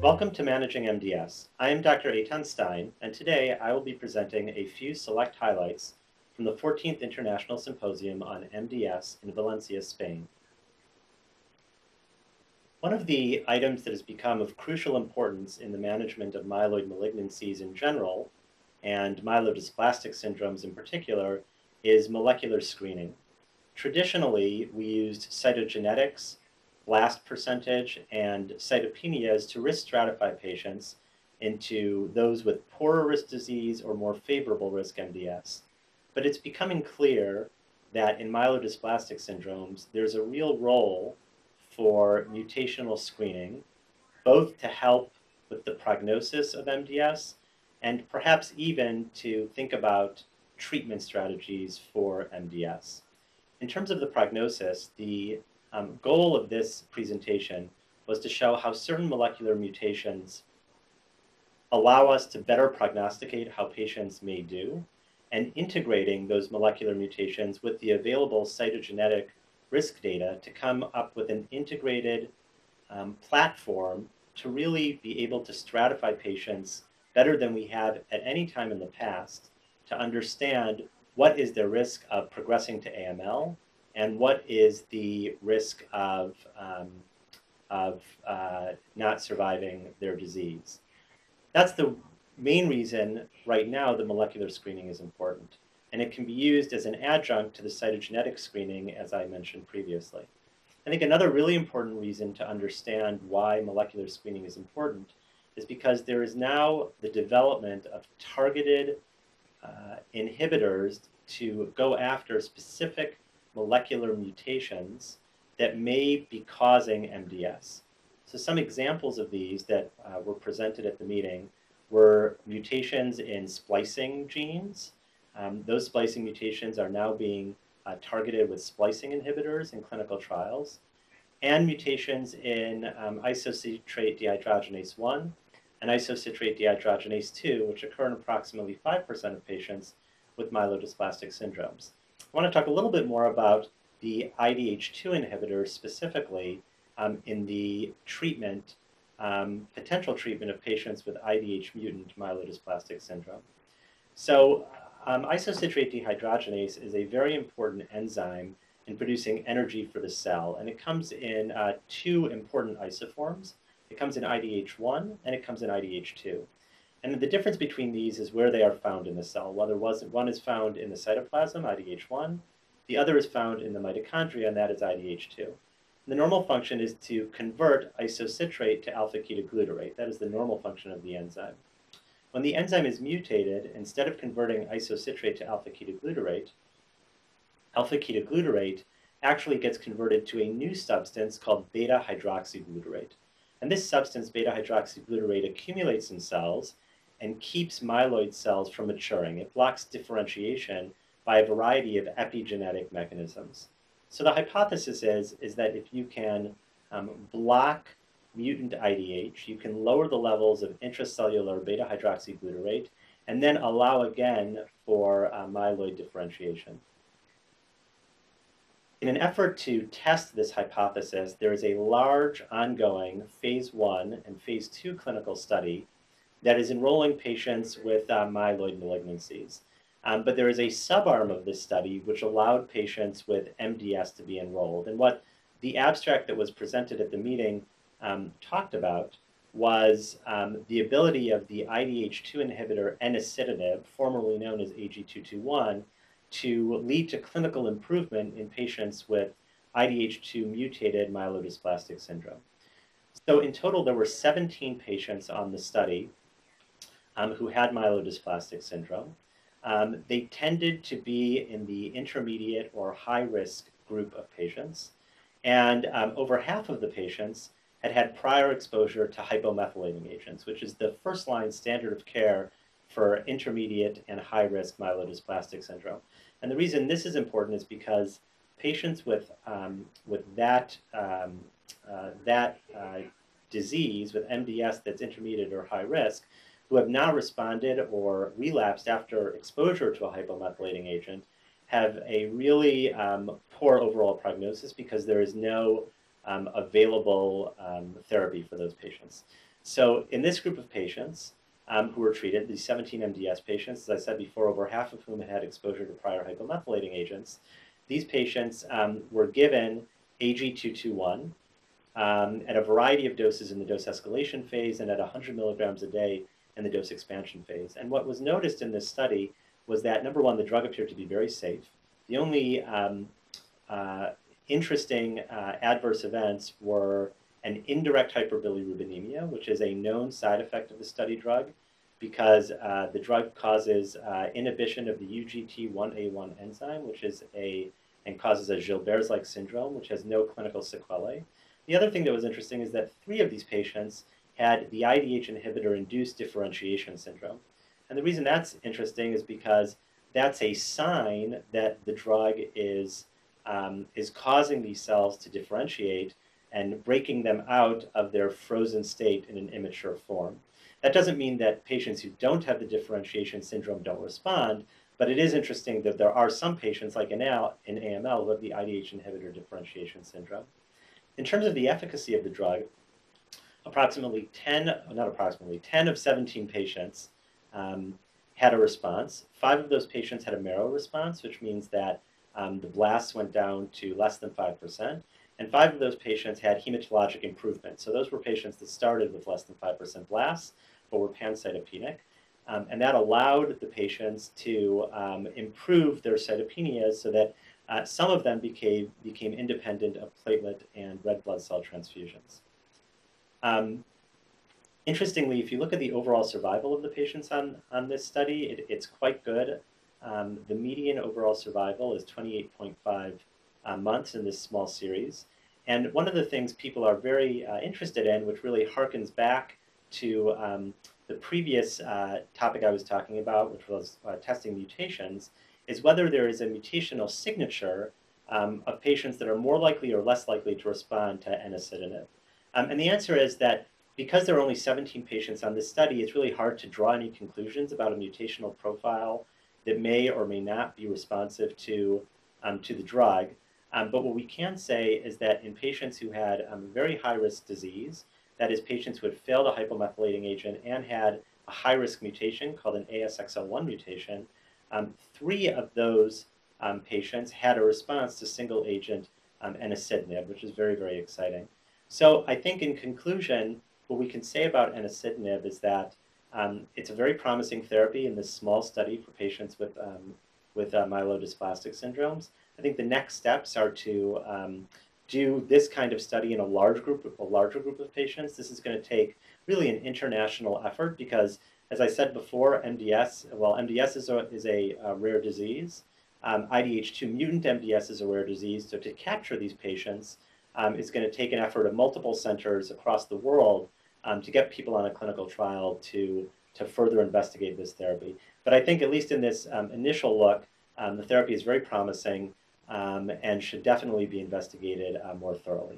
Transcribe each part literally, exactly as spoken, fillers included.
Welcome to Managing M D S. I am Doctor Eitan Stein, and today I will be presenting a few select highlights from the fourteenth International Symposium on M D S in Valencia, Spain. One of the items that has become of crucial importance in the management of myeloid malignancies in general, and myelodysplastic syndromes in particular, is molecular screening. Traditionally, we used cytogenetics, blast percentage, and cytopenias to risk stratify patients into those with poorer risk disease or more favorable risk M D S. But it's becoming clear that in myelodysplastic syndromes, there's a real role for mutational screening, both to help with the prognosis of M D S and perhaps even to think about treatment strategies for M D S. In terms of the prognosis, the um, goal of this presentation was to show how certain molecular mutations allow us to better prognosticate how patients may do, and integrating those molecular mutations with the available cytogenetic risk data to come up with an integrated um, platform to really be able to stratify patients better than we have at any time in the past, to understand what is their risk of progressing to A M L and what is the risk of, um, of uh, not surviving their disease. That's the main reason right now the molecular screening is important, and it can be used as an adjunct to the cytogenetic screening, as I mentioned previously. I think another really important reason to understand why molecular screening is important is because there is now the development of targeted uh, inhibitors to go after specific molecular mutations that may be causing M D S. So some examples of these that uh, were presented at the meeting were mutations in splicing genes. Um, those splicing mutations are now being uh, targeted with splicing inhibitors in clinical trials, and mutations in um, isocitrate dehydrogenase one and isocitrate dehydrogenase two, which occur in approximately five percent of patients with myelodysplastic syndromes. I want to talk a little bit more about the I D H two inhibitors specifically um, in the treatment, um, potential treatment of patients with I D H mutant myelodysplastic syndrome. So um, isocitrate dehydrogenase is a very important enzyme in producing energy for the cell, and it comes in uh, two important isoforms. It comes in I D H one and it comes in I D H two. And the difference between these is where they are found in the cell. Whether one is found in the cytoplasm, I D H one, the other is found in the mitochondria, and that is I D H two. The normal function is to convert isocitrate to alpha-ketoglutarate. That is the normal function of the enzyme. When the enzyme is mutated, instead of converting isocitrate to alpha-ketoglutarate, alpha-ketoglutarate actually gets converted to a new substance called beta-hydroxyglutarate. And this substance, beta-hydroxyglutarate, accumulates in cells and keeps myeloid cells from maturing. It blocks differentiation by a variety of epigenetic mechanisms. So the hypothesis is, is that if you can um, block mutant I D H, you can lower the levels of intracellular beta-hydroxyglutarate and then allow again for uh, myeloid differentiation. In an effort to test this hypothesis, there is a large ongoing phase one and phase two clinical study that is enrolling patients with uh, myeloid malignancies. Um, but there is a subarm of this study which allowed patients with M D S to be enrolled. And what the abstract that was presented at the meeting um, talked about was um, the ability of the I D H two inhibitor enasidenib, formerly known as A G two twenty-one, to lead to clinical improvement in patients with I D H two mutated myelodysplastic syndrome. So in total, there were seventeen patients on the study um, who had myelodysplastic syndrome. Um, they tended to be in the intermediate or high-risk group of patients, and um, over half of the patients had had prior exposure to hypomethylating agents, which is the first-line standard of care for intermediate and high-risk myelodysplastic syndrome. And the reason this is important is because patients with, um, with that, um, uh, that uh, disease, with M D S that's intermediate or high risk, who have now responded or relapsed after exposure to a hypomethylating agent, have a really um, poor overall prognosis because there is no um, available um, therapy for those patients. So in this group of patients um, who were treated, these seventeen M D S patients, as I said before, over half of whom had had exposure to prior hypomethylating agents, these patients um, were given A G two twenty-one um, at a variety of doses in the dose escalation phase and at one hundred milligrams a day in the dose expansion phase. And what was noticed in this study was that, number one, the drug appeared to be very safe. The only um, uh, interesting uh, adverse events were an indirect hyperbilirubinemia, which is a known side effect of the study drug because uh, the drug causes uh, inhibition of the U G T one A one enzyme, which is a, and causes a Gilbert's-like syndrome, which has no clinical sequelae. The other thing that was interesting is that three of these patients had the I D H inhibitor-induced differentiation syndrome. And the reason that's interesting is because that's a sign that the drug is, um, is causing these cells to differentiate and breaking them out of their frozen state in an immature form. That doesn't mean that patients who don't have the differentiation syndrome don't respond, but it is interesting that there are some patients, like in A M L, who have the I D H inhibitor differentiation syndrome. In terms of the efficacy of the drug, approximately ten, not approximately, ten of seventeen patients um, had a response. Five of those patients had a marrow response, which means that um, the blasts went down to less than five percent. And five of those patients had hematologic improvement. So those were patients that started with less than five percent blasts, but were pancytopenic. Um, and that allowed the patients to um, improve their cytopenias so that uh, some of them became, became independent of platelet and red blood cell transfusions. Um, interestingly, if you look at the overall survival of the patients on, on this study, it, it's quite good. Um, the median overall survival is twenty-eight point five uh, months in this small series. And one of the things people are very uh, interested in, which really harkens back to um, the previous uh, topic I was talking about, which was uh, testing mutations, is whether there is a mutational signature um, of patients that are more likely or less likely to respond to enasidenib. Um, and the answer is that because there are only seventeen patients on this study, it's really hard to draw any conclusions about a mutational profile that may or may not be responsive to, um, to the drug. Um, but what we can say is that in patients who had um, very high-risk disease, that is, patients who had failed a hypomethylating agent and had a high-risk mutation called an A S X L one mutation, um, three of those um, patients had a response to single-agent um, enasidenib, which is very, very exciting. So I think in conclusion, what we can say about enasidenib is that um, it's a very promising therapy in this small study for patients with, um, with uh, myelodysplastic syndromes. I think the next steps are to um, do this kind of study in a large group, a larger group of patients. This is going to take really an international effort because, as I said before, M D S, well, M D S is a, is a, a rare disease. Um, I D H two mutant M D S is a rare disease. So to capture these patients, um, it's going to take an effort of multiple centers across the world um, to get people on a clinical trial to, to further investigate this therapy. But I think at least in this um, initial look, um, the therapy is very promising. Um, and should definitely be investigated uh, more thoroughly.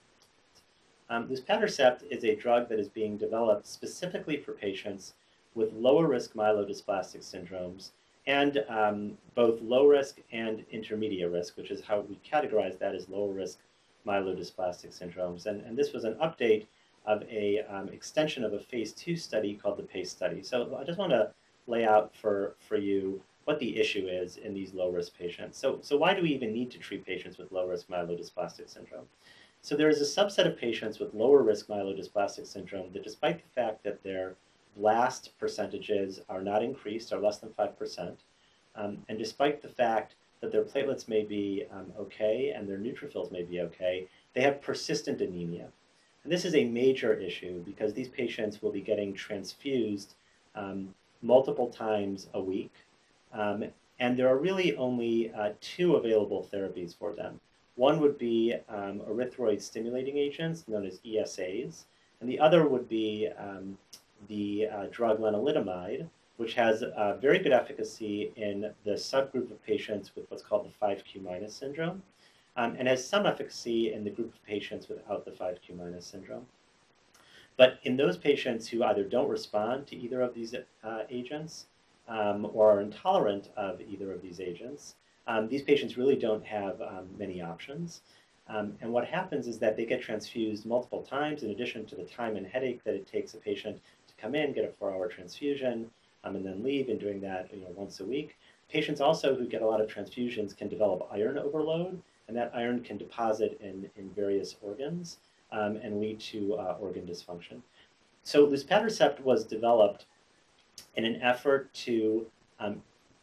Um, luspatercept is a drug that is being developed specifically for patients with lower risk myelodysplastic syndromes and um, both low risk and intermediate risk, which is how we categorize that as lower risk myelodysplastic syndromes. And, and this was an update of a um, extension of a phase two study called the PACE study. So I just want to lay out for, for you what the issue is in these low-risk patients. So, so why do we even need to treat patients with low-risk myelodysplastic syndrome? So there is a subset of patients with lower-risk myelodysplastic syndrome that, despite the fact that their blast percentages are not increased, are less than five percent, um, and despite the fact that their platelets may be um, okay and their neutrophils may be okay, they have persistent anemia. And this is a major issue because these patients will be getting transfused um, multiple times a week. Um, and there are really only uh, two available therapies for them. One would be um, erythroid stimulating agents known as E S As, and the other would be um, the uh, drug lenalidomide, which has uh, very good efficacy in the subgroup of patients with what's called the five q minus syndrome, um, and has some efficacy in the group of patients without the five q minus syndrome. But in those patients who either don't respond to either of these uh, agents, Um, or are intolerant of either of these agents, um, these patients really don't have um, many options. Um, and what happens is that they get transfused multiple times in addition to the time and headache that it takes a patient to come in, get a four-hour transfusion, um, and then leave, and doing that you know, once a week. Patients also who get a lot of transfusions can develop iron overload, and that iron can deposit in, in various organs um, and lead to uh, organ dysfunction. So luspatercept was developed in an effort to um,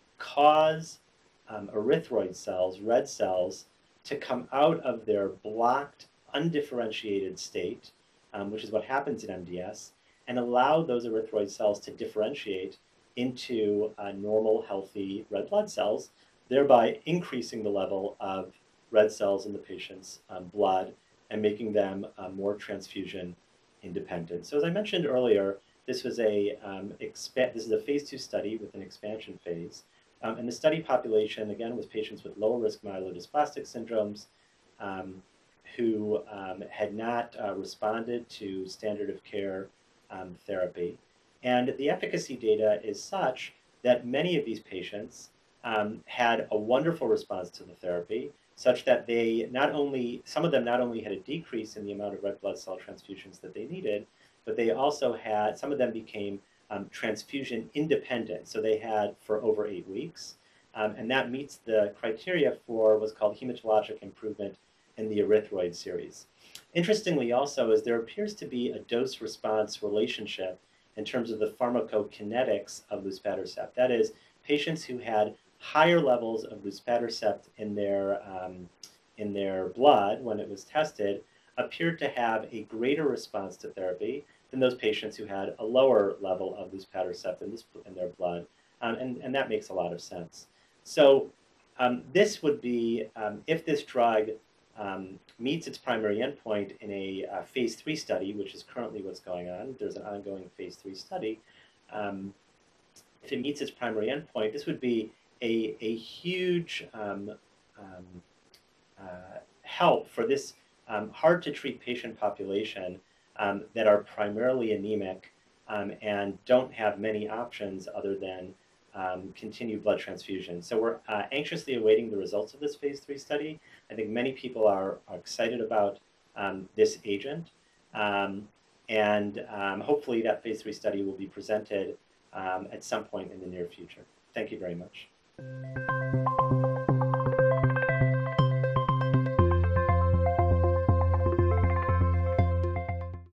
cause um, erythroid cells, red cells, to come out of their blocked, undifferentiated state, um, which is what happens in M D S, and allow those erythroid cells to differentiate into uh, normal, healthy red blood cells, thereby increasing the level of red cells in the patient's um, blood and making them uh, more transfusion independent. So as I mentioned earlier, this was a um, expa- this is a phase two study with an expansion phase. Um, and the study population, again, was patients with lower risk myelodysplastic syndromes um, who um, had not uh, responded to standard of care um, therapy. And the efficacy data is such that many of these patients um, had a wonderful response to the therapy, such that they not only, some of them not only had a decrease in the amount of red blood cell transfusions that they needed, but they also had, some of them became um, transfusion independent. So they had for over eight weeks. Um, and that meets the criteria for what's called hematologic improvement in the erythroid series. Interestingly also is there appears to be a dose-response relationship in terms of the pharmacokinetics of luspatercept. That is, patients who had higher levels of luspatercept in their, um, in their blood when it was tested appeared to have a greater response to therapy than those patients who had a lower level of luspatercept in, this, in their blood. Um, and, and that makes a lot of sense. So um, this would be, um, if this drug um, meets its primary endpoint in a uh, phase three study, which is currently what's going on, there's an ongoing phase three study. Um, if it meets its primary endpoint, this would be a, a huge um, um, uh, help for this um, hard to treat patient population um, that are primarily anemic um, and don't have many options other than um, continued blood transfusion. So we're uh, anxiously awaiting the results of this phase three study. I think many people are, are excited about um, this agent. Um, and um, hopefully that phase three study will be presented um, at some point in the near future. Thank you very much.